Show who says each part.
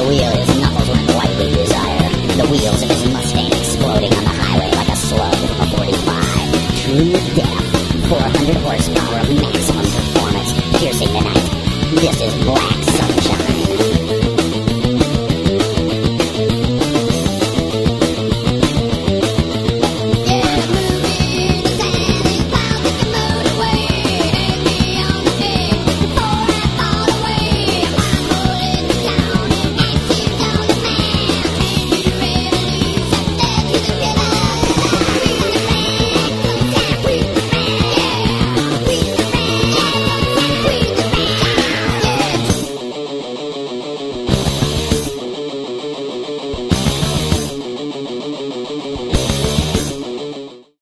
Speaker 1: wheel his knuckles with lightly desire. The wheels of his Mustang exploding on the highway like a slug from a 45. True death. 400 horsepower of maximum performance, piercing the night. This is Black Sun.